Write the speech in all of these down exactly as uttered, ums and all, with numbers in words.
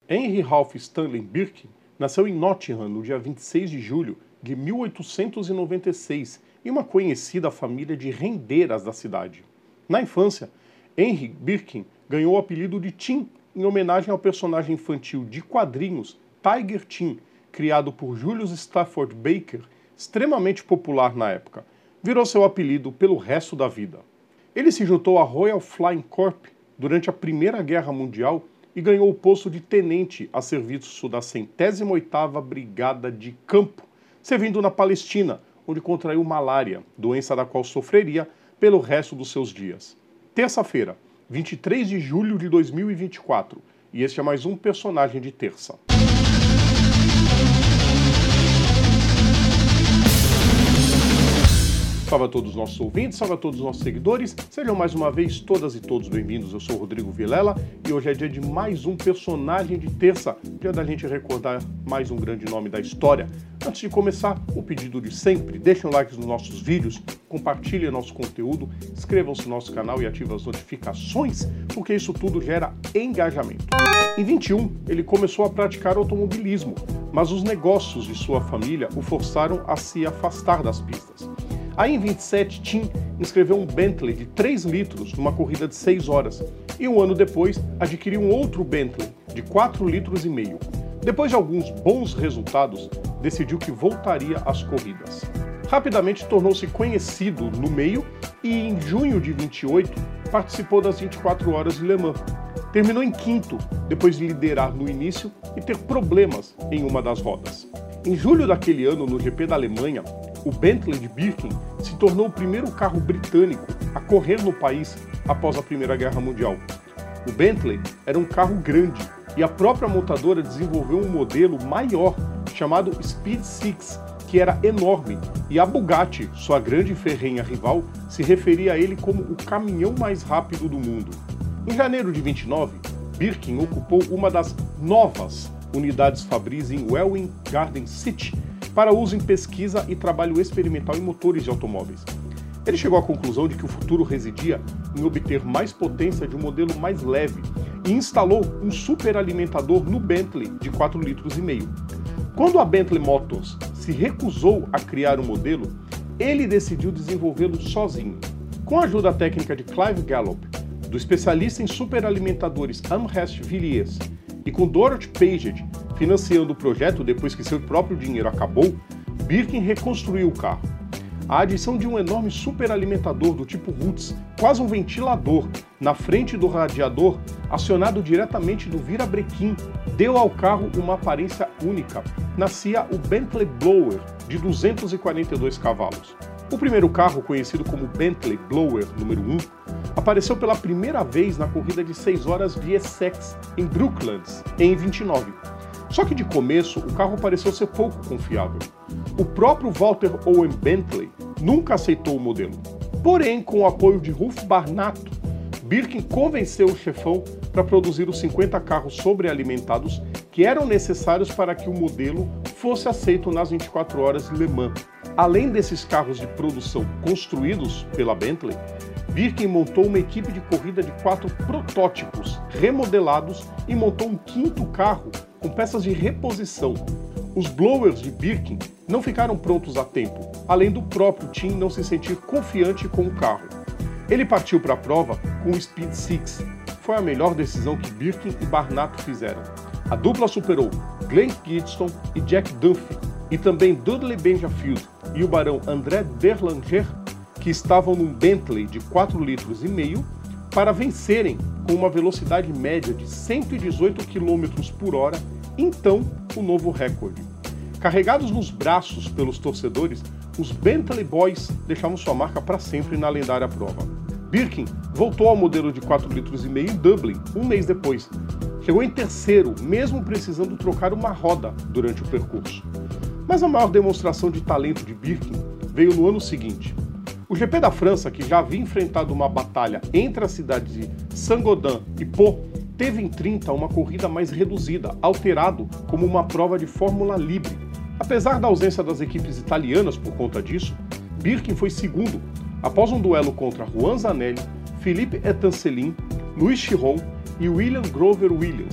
Henry Ralph Stanley Birkin nasceu em Nottingham no dia vinte e seis de julho de mil oitocentos e noventa e seis, em uma conhecida família de rendeiras da cidade. Na infância, Henry Birkin ganhou o apelido de Tim, em homenagem ao personagem infantil de quadrinhos Tiger Tim, criado por Julius Stafford Baker, extremamente popular na época. Virou seu apelido pelo resto da vida. Ele se juntou à Royal Flying Corps durante a Primeira Guerra Mundial e ganhou o posto de tenente a serviço da centésima oitava Brigada de Campo, servindo na Palestina, onde contraiu malária, doença da qual sofreria pelo resto dos seus dias. Terça-feira, vinte e três de julho de dois mil e vinte e quatro, e este é mais um Personagem de Terça. Salve a todos os nossos ouvintes, salve a todos os nossos seguidores, sejam mais uma vez todas e todos bem-vindos. Eu sou o Rodrigo Vilela e hoje é dia de mais um Personagem de Terça, dia da gente recordar mais um grande nome da história. Antes de começar, o pedido de sempre, deixem um like nos nossos vídeos, compartilhem nosso conteúdo, inscrevam-se no nosso canal e ativem as notificações, porque isso tudo gera engajamento. Em vinte e um, ele começou a praticar automobilismo, mas os negócios de sua família o forçaram a se afastar das pistas. Aí em vinte e sete, Tim inscreveu um Bentley de três litros numa corrida de seis horas e um ano depois adquiriu um outro Bentley de quatro litros e meio. Depois de alguns bons resultados, decidiu que voltaria às corridas. Rapidamente tornou-se conhecido no meio e em junho de vinte e oito participou das vinte e quatro horas de Le Mans. Terminou em quinto, depois de liderar no início e ter problemas em uma das rodas. Em julho daquele ano, no G P da Alemanha, o Bentley de Birkin se tornou o primeiro carro britânico a correr no país após a Primeira Guerra Mundial. O Bentley era um carro grande e a própria montadora desenvolveu um modelo maior chamado Speed Six, que era enorme, e a Bugatti, sua grande e ferrenha rival, se referia a ele como o caminhão mais rápido do mundo. Em janeiro de vinte e nove, Birkin ocupou uma das novas unidades Fabris em Welwyn Garden City, para uso em pesquisa e trabalho experimental em motores de automóveis. Ele chegou à conclusão de que o futuro residia em obter mais potência de um modelo mais leve e instalou um superalimentador no Bentley de quatro litros e meio. Quando a Bentley Motors se recusou a criar o modelo, ele decidiu desenvolvê-lo sozinho. Com a ajuda técnica de Clive Gallop, do especialista em superalimentadores Amherst Villiers, e com Dorothy Paget financiando o projeto depois que seu próprio dinheiro acabou, Birkin reconstruiu o carro. A adição de um enorme superalimentador do tipo Roots, quase um ventilador, na frente do radiador, acionado diretamente do virabrequim, deu ao carro uma aparência única. Nascia o Bentley Blower, de duzentos e quarenta e dois cavalos. O primeiro carro, conhecido como Bentley Blower número um, apareceu pela primeira vez na corrida de seis horas de Essex, em Brooklands, em vinte e nove. Só que de começo, o carro pareceu ser pouco confiável. O próprio Walter Owen Bentley nunca aceitou o modelo. Porém, com o apoio de Ralph Barnato, Birkin convenceu o chefão para produzir os cinquenta carros sobrealimentados que eram necessários para que o modelo fosse aceito nas vinte e quatro horas de Le Mans. Além desses carros de produção construídos pela Bentley, Birkin montou uma equipe de corrida de quatro protótipos remodelados e montou um quinto carro com peças de reposição. Os blowers de Birkin não ficaram prontos a tempo, além do próprio Tim não se sentir confiante com o carro. Ele partiu para a prova com o Speed Six. Foi a melhor decisão que Birkin e Barnato fizeram. A dupla superou Glenn Gidstone e Jack Dunphy, e também Dudley Benjafield e o barão André Derlanger, que estavam num Bentley de quatro litros e meio, para vencerem com uma velocidade média de cento e dezoito quilômetros por hora, então o novo recorde. Carregados nos braços pelos torcedores, os Bentley Boys deixavam sua marca para sempre na lendária prova. Birkin voltou ao modelo de quatro litros e meio em Dublin, um mês depois. Chegou em terceiro, mesmo precisando trocar uma roda durante o percurso. Mas a maior demonstração de talento de Birkin veio no ano seguinte. O G P da França, que já havia enfrentado uma batalha entre as cidades de Saint-Gaudens e Pau, teve em trinta uma corrida mais reduzida, alterado como uma prova de Fórmula Livre. Apesar da ausência das equipes italianas por conta disso, Birkin foi segundo, após um duelo contra Juan Zanelli, Philippe Etancelin, Louis Chiron e William Grover Williams.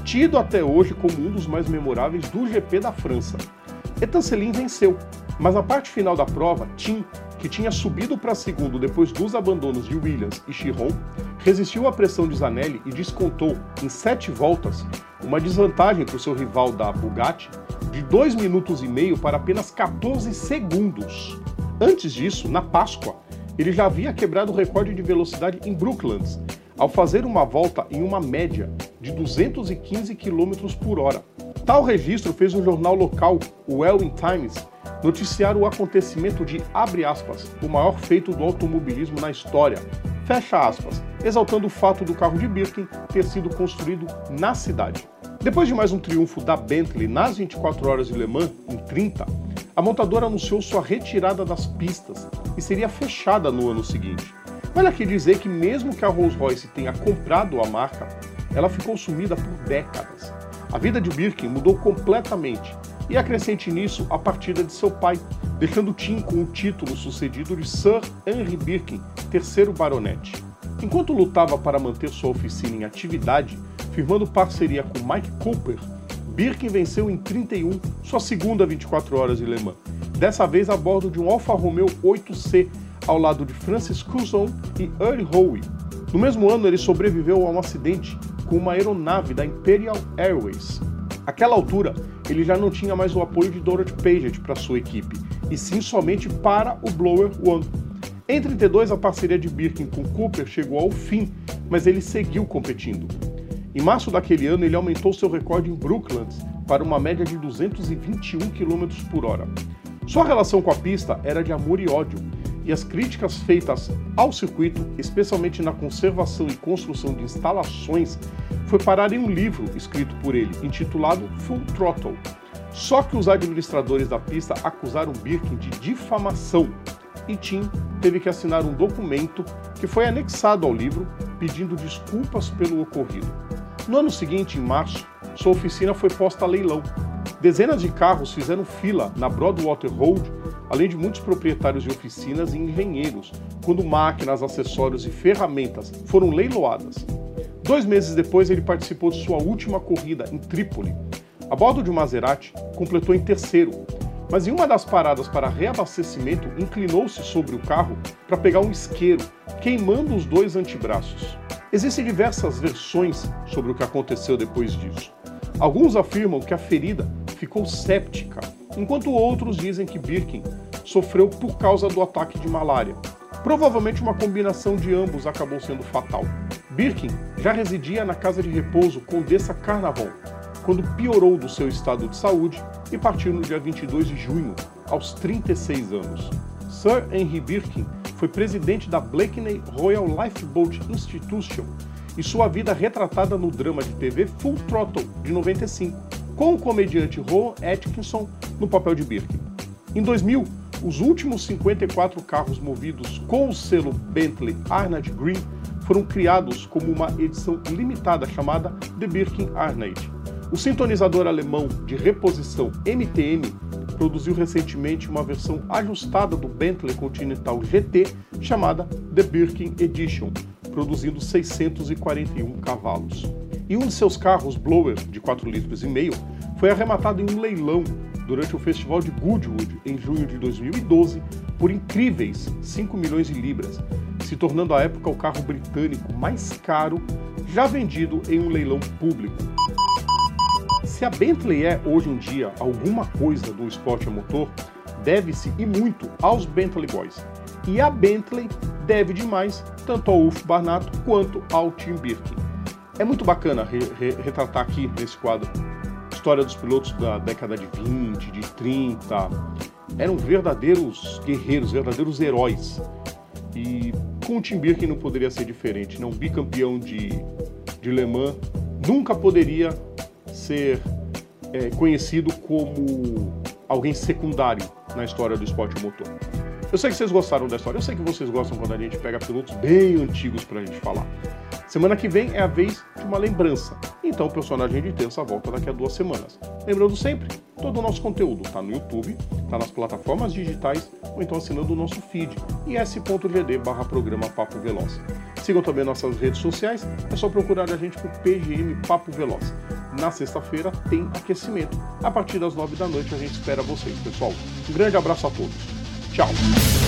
tido até hoje como um dos mais memoráveis do G P da França. Ethan Cellin venceu, mas na parte final da prova, Tim, que tinha subido para segundo depois dos abandonos de Williams e Chiron, resistiu à pressão de Zanelli e descontou, em sete voltas, uma desvantagem para o seu rival da Bugatti de dois minutos e meio para apenas quatorze segundos. Antes disso, na Páscoa, ele já havia quebrado o recorde de velocidade em Brooklands, ao fazer uma volta em uma média de duzentos e quinze quilômetros por hora. Tal registro fez o jornal local, o Welwyn Times, noticiar o acontecimento de, abre aspas, o maior feito do automobilismo na história, fecha aspas, exaltando o fato do carro de Birkin ter sido construído na cidade. Depois de mais um triunfo da Bentley nas vinte e quatro horas de Le Mans, em trinta, a montadora anunciou sua retirada das pistas e seria fechada no ano seguinte. Vale aqui dizer que mesmo que a Rolls-Royce tenha comprado a marca, ela ficou sumida por décadas. A vida de Birkin mudou completamente, e acrescente nisso a partida de seu pai, deixando Tim com o título sucedido de Sir Henry Birkin, terceiro baronete. Enquanto lutava para manter sua oficina em atividade, firmando parceria com Mike Cooper, Birkin venceu em trinta e um sua segunda vinte e quatro horas de Le Mans, dessa vez a bordo de um Alfa Romeo oito C, ao lado de Francis Coulson e Earl Howe. No mesmo ano, ele sobreviveu a um acidente com uma aeronave da Imperial Airways. Àquela altura, ele já não tinha mais o apoio de Dorothy Paget para sua equipe, e sim somente para o Blower One. Em trinta e dois, a parceria de Birkin com Cooper chegou ao fim, mas ele seguiu competindo. Em março daquele ano, ele aumentou seu recorde em Brooklands para uma média de duzentos e vinte e um quilômetros por hora. Sua relação com a pista era de amor e ódio, e as críticas feitas ao circuito, especialmente na conservação e construção de instalações, foi parar em um livro escrito por ele, intitulado Full Throttle. Só que os administradores da pista acusaram Birkin de difamação, e Tim teve que assinar um documento que foi anexado ao livro, pedindo desculpas pelo ocorrido. No ano seguinte, em março, sua oficina foi posta a leilão. Dezenas de carros fizeram fila na Broadwater Road, além de muitos proprietários de oficinas e engenheiros, quando máquinas, acessórios e ferramentas foram leiloadas. Dois meses depois, ele participou de sua última corrida em Trípoli. A bordo de um Maserati, completou em terceiro, mas em uma das paradas para reabastecimento, inclinou-se sobre o carro para pegar um isqueiro, queimando os dois antebraços. Existem diversas versões sobre o que aconteceu depois disso. Alguns afirmam que a ferida ficou séptica, enquanto outros dizem que Birkin sofreu por causa do ataque de malária. Provavelmente uma combinação de ambos acabou sendo fatal. Birkin já residia na casa de repouso Condessa Carnarvon, quando piorou do seu estado de saúde e partiu no dia vinte e dois de junho, aos trinta e seis anos. Sir Henry Birkin foi presidente da Blakeney Royal Lifeboat Institution e sua vida retratada no drama de T V Full Throttle, de noventa e cinco, com o comediante Rowan Atkinson no papel de Birkin. Em dois mil, os últimos cinquenta e quatro carros movidos com o selo Bentley Arnage Green foram criados como uma edição limitada chamada The Birkin Arnage. O sintonizador alemão de reposição M T M produziu recentemente uma versão ajustada do Bentley Continental G T chamada The Birkin Edition, produzindo seiscentos e quarenta e um cavalos. E um de seus carros blower de quatro litros e meio foi arrematado em um leilão durante o Festival de Goodwood em junho de dois mil e doze por incríveis cinco milhões de libras, se tornando à época o carro britânico mais caro já vendido em um leilão público. Se a Bentley é, hoje em dia, alguma coisa do esporte a motor, deve-se e muito aos Bentley Boys. E a Bentley deve demais tanto ao Ulf Barnato quanto ao Tim Birkin. É muito bacana re re retratar aqui nesse quadro a história dos pilotos da década de vinte, de trinta. Eram verdadeiros guerreiros, verdadeiros heróis. E com o Tim Birkin não poderia ser diferente, não? Bicampeão de, de Le Mans, nunca poderia ser é, conhecido como alguém secundário na história do esporte a motor. Eu sei que vocês gostaram da história, eu sei que vocês gostam quando a gente pega pilotos bem antigos pra gente falar. Semana que vem é a vez de uma lembrança, então o personagem de terça volta daqui a duas semanas. Lembrando sempre, todo o nosso conteúdo tá no YouTube, tá nas plataformas digitais ou então assinando o nosso feed, is.gd barra programa Papo Veloz. Sigam também nossas redes sociais, é só procurar a gente por P G M Papo Veloz. Na sexta-feira tem aquecimento. A partir das nove da noite a gente espera vocês, pessoal. Um grande abraço a todos. Tchau!